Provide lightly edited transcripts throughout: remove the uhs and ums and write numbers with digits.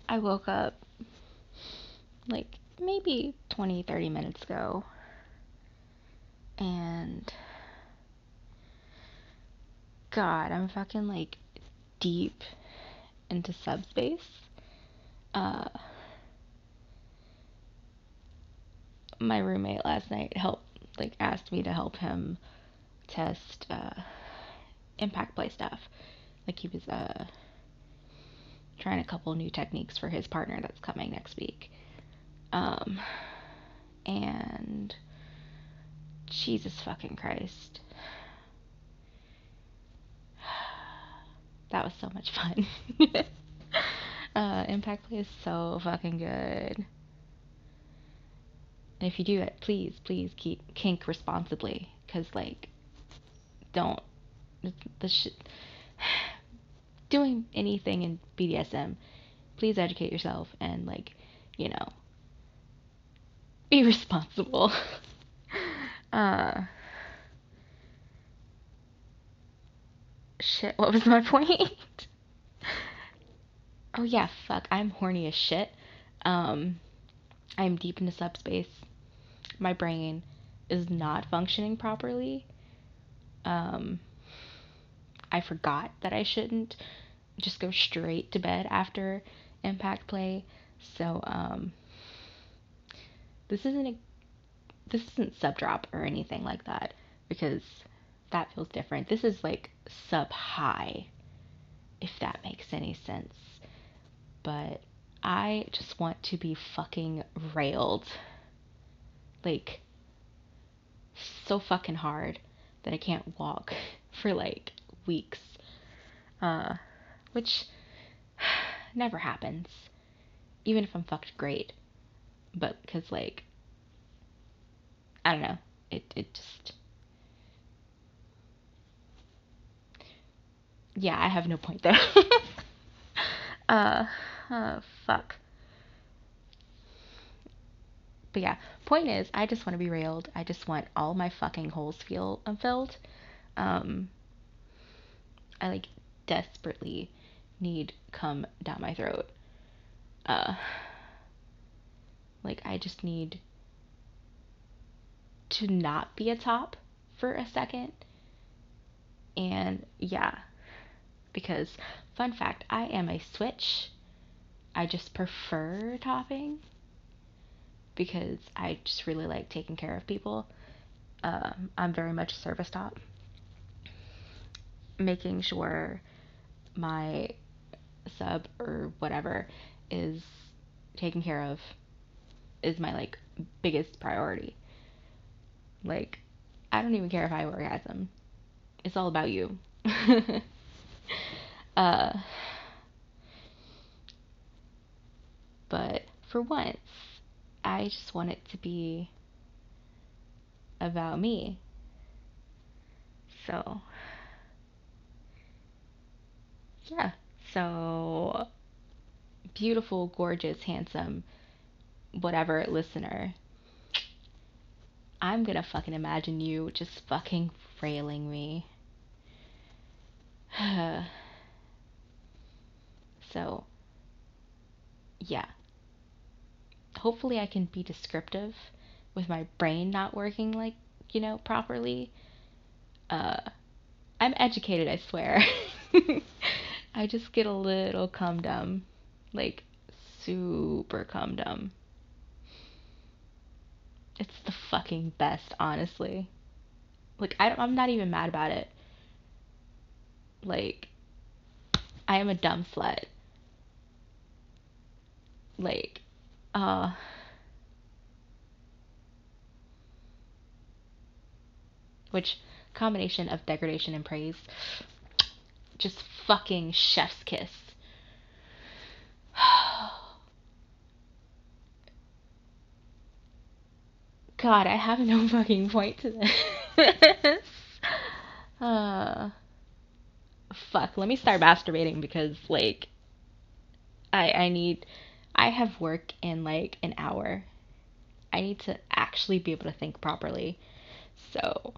I woke up like maybe 20, 30 minutes ago, and God, I'm fucking like deep into subspace. Uh, my roommate last night asked me to help him test impact play stuff. Like he was trying a couple new techniques for his partner that's coming next week. Um, and Jesus fucking Christ. That was so much fun. Impact Play is so fucking good. And if you do it, please keep kink responsibly. Cause like, don't the shit. Doing anything in BDSM, please educate yourself and like, you know, be responsible. uh, Shit. What was my point? Oh yeah, fuck. I'm horny as shit. Um, I'm deep into subspace. My brain is not functioning properly. Um, I forgot that I shouldn't just go straight to bed after impact play. So this isn't a, this isn't sub drop or anything like that because that feels different. This is like sub high, if that makes any sense. But I just want to be fucking railed. Like so fucking hard that I can't walk for like weeks. Uh, which never happens. Even if I'm fucked great. But because like I don't know. It just yeah, I have no point there. uh, Fuck. But yeah, point is, I just want to be railed. I just want all my fucking holes filled. Um, I like desperately need cum down my throat. Uh, like I just need to not be a top for a second. And yeah, because fun fact, I am a switch. I just prefer topping because I just really like taking care of people. I'm very much a service top, making sure my sub or whatever is taken care of is my like biggest priority. Like, I don't even care if I orgasm. It's all about you. uh, but for once, I just want it to be about me. So, yeah. So, beautiful, gorgeous, handsome, whatever listener, I'm gonna fucking imagine you just fucking railing me. So, yeah. Hopefully, I can be descriptive with my brain not working like, properly. Uh, I'm educated, I swear. I just get a little cum dumb. Like, super cum dumb. It's the fucking best, honestly. Like, I'm not even mad about it. Like, I am a dumb slut. Like, uh, which combination of degradation and praise, just fucking chef's kiss. God, I have no fucking point to this. uh, Fuck. Let me start masturbating because, like, I need. I have work in like an hour. I need to actually be able to think properly. So,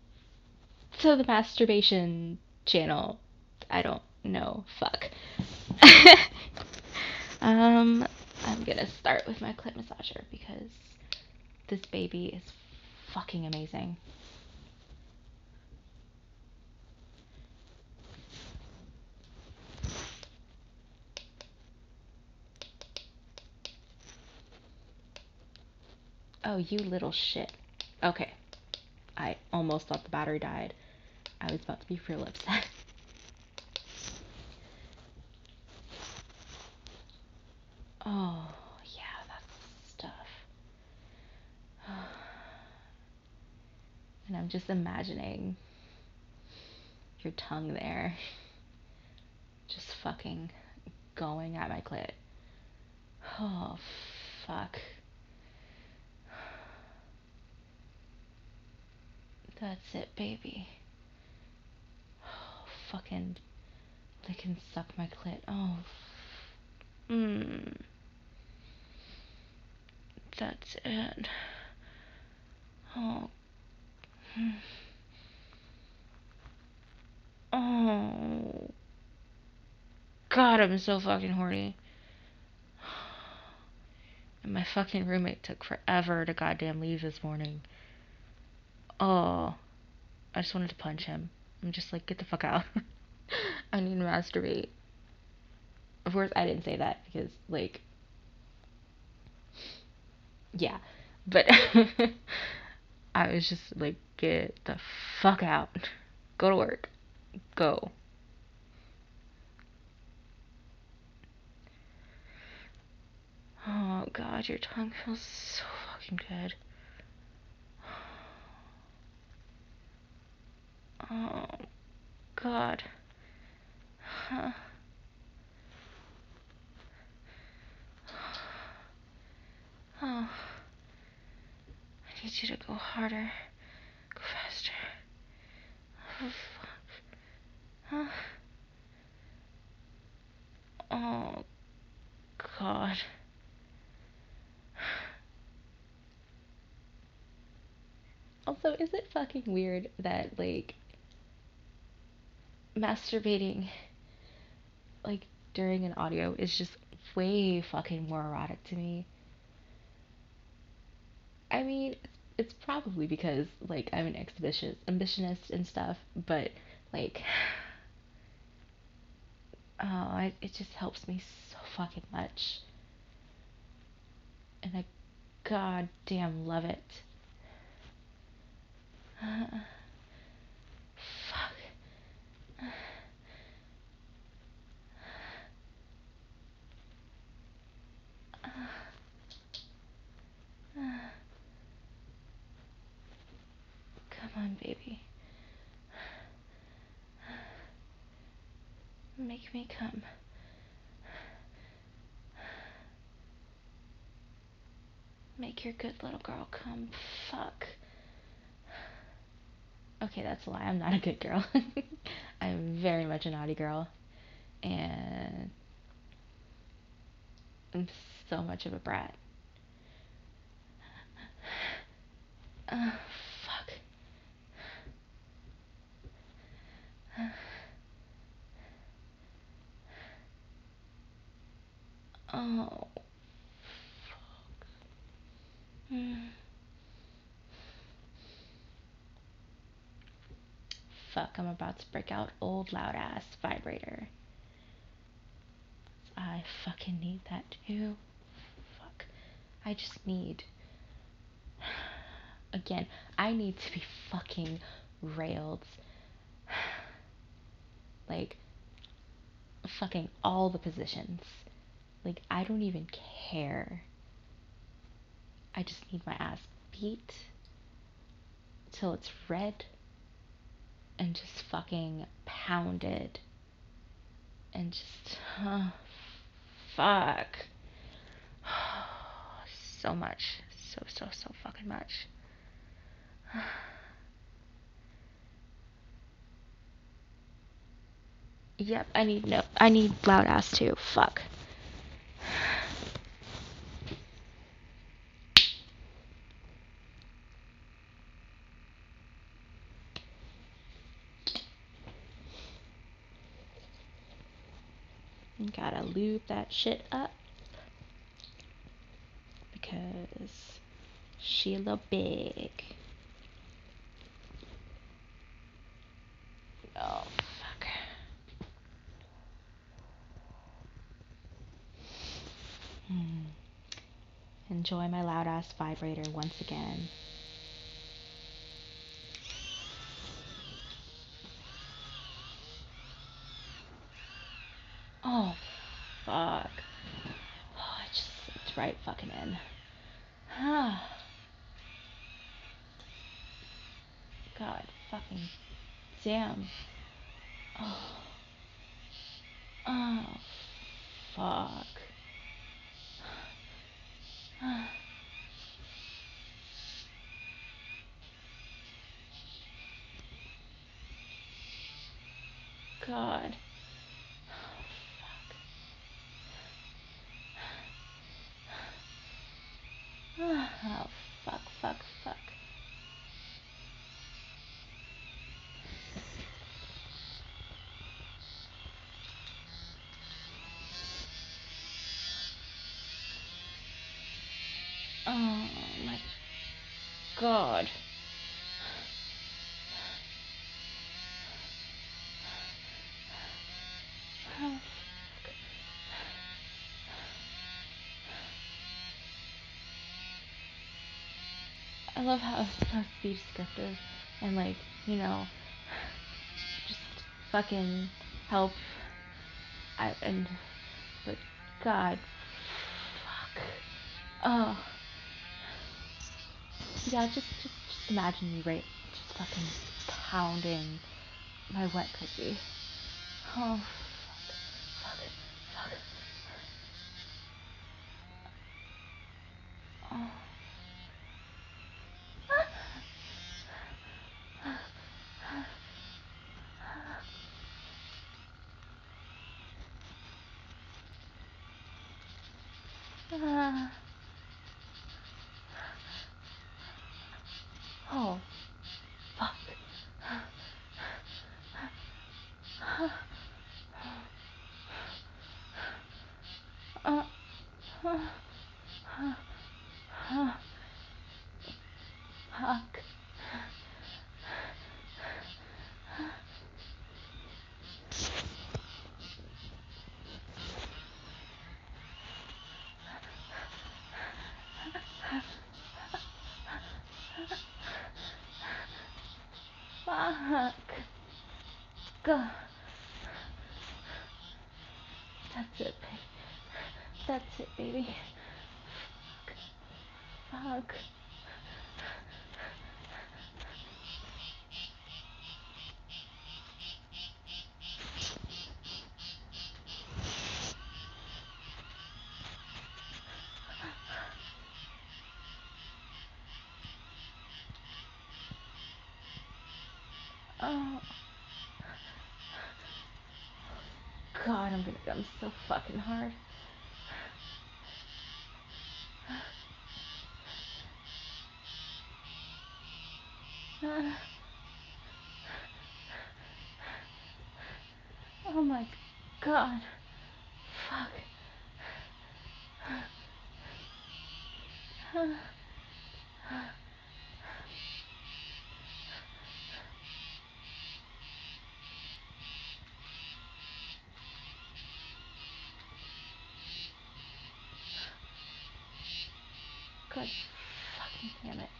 so the masturbation channel, I don't know. Fuck. I'm gonna start with my clit massager because this baby is fucking amazing. Oh, you little shit. Okay. I almost thought the battery died. I was about to be real upset. Oh, yeah, that's stuff. And I'm just imagining your tongue there. Just fucking going at my clit. Oh, fuck. That's it, baby. Oh, fucking lick and suck my clit. Oh. That's it. Oh. Oh. God, I'm so fucking horny. And my fucking roommate took forever to goddamn leave this morning. Oh. I just wanted to punch him. I'm just like, get the fuck out. I need to masturbate. Of course, I didn't say that because, like, yeah. But I was just like, get the fuck out. Go to work. Go. Oh, God, your tongue feels so fucking good. Oh, God. Huh. Oh. I need you to go harder. Go faster. Oh, fuck. Huh. Oh, God. Also, is it fucking weird that, like, masturbating, like, during an audio is just way fucking more erotic to me? I mean, it's probably because, like, I'm an exhibitionist and stuff, but, like, oh, it just helps me so fucking much. And I goddamn love it. Fuck. Come on, baby. Make me come. Make your good little girl come. Fuck. Okay, that's a lie. I'm not a good girl. I'm very much a naughty girl. And I'm so much of a brat. Fuck. Oh. Fuck, I'm about to break out old loud ass vibrator. I fucking need that too. Fuck. I just need. Again, I need to be fucking railed. Like, fucking all the positions. Like, I don't even care. I just need my ass beat till it's red and just fucking pounded and just, fuck. So much. So fucking much. Yep, I need loud ass too. Fuck. Gotta lube that shit up because she a little big. Oh, fuck. Enjoy my loud ass vibrator once again. Oh, fuck. Oh, it just slipped right fucking in. God fucking damn. Oh. Oh, fuck. God. Oh, fuck, fuck, fuck. Oh, my God. Oh, I love how speech descriptive and, like, you know, just fucking help. But God, fuck. Oh, yeah, just imagine me, right? Just fucking pounding my wet pussy. Oh, fuck, fuck, fuck. Oh. Oh, fuck. Fuck. Fuck. God. That's it, baby. That's it, baby. Fuck. Oh. God, I'm gonna come so fucking hard. Oh my God. Fuck. God fucking damn it.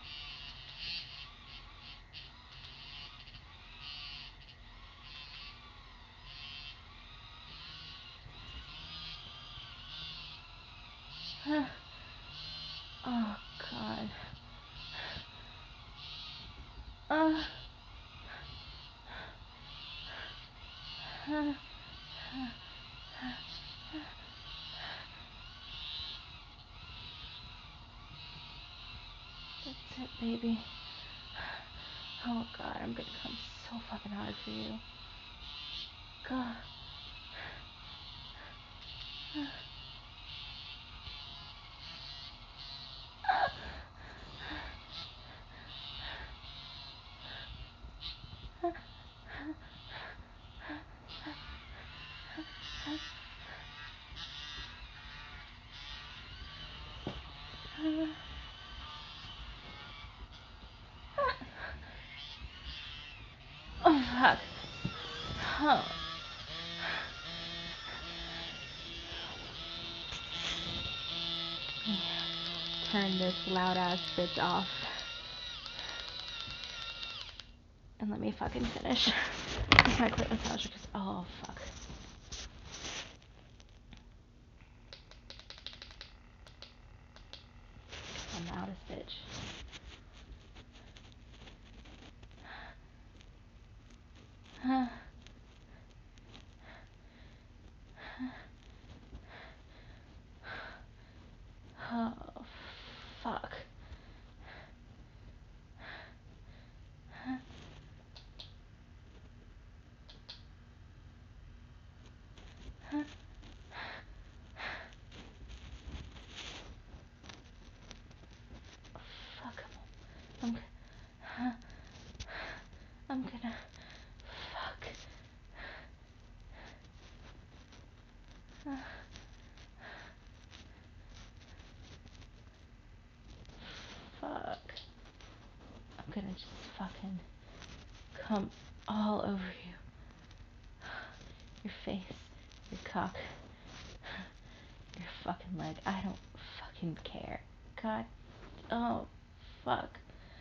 Oh God. That's it, baby. Oh God, I'm gonna come so fucking hard for you. God. fuck. Oh. Turn this loud ass bitch off. And let me fucking finish with my clit massage because, oh fuck. I'm the loudest bitch. Oh fuck. Fuck. I'm gonna fuck. Fuck. I'm gonna just fucking come all over you. Your face, your cock, your fucking leg. I don't fucking care. God. Oh, fuck.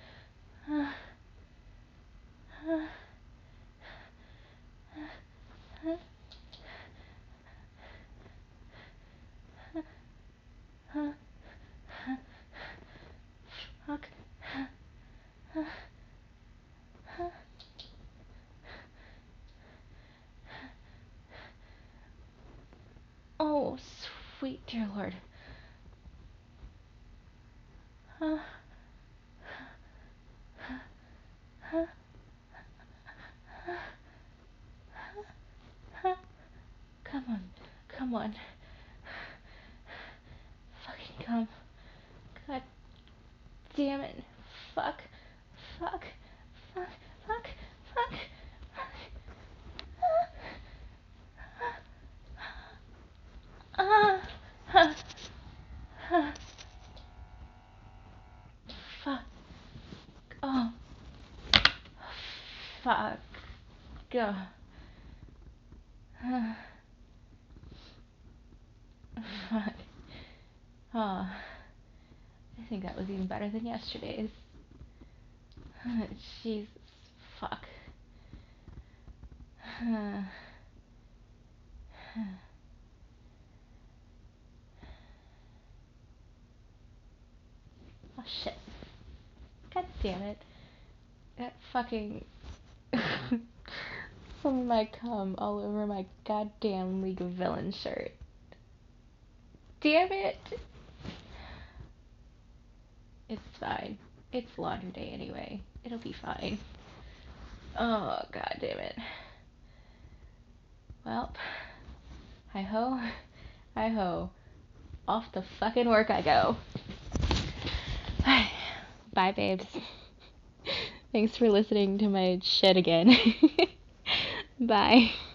Fuck. Oh, sweet dear Lord. Come on. Come on. Fucking come. God damn it. Fuck. Fuck. Fuck. Fuck. Fuck. Fuck. Oh. Fuck. Go. Fuck. Oh. I think that was even better than yesterday's. Jesus. Fuck. Oh shit. God damn it. That fucking some of my cum all over my goddamn League of Villains shirt. Damn it. It's fine. It's laundry day anyway. It'll be fine. Oh, god damn it. Well, hi ho, hi ho. Off to fucking work I go. Bye, babes. Thanks for listening to my shit again. Bye.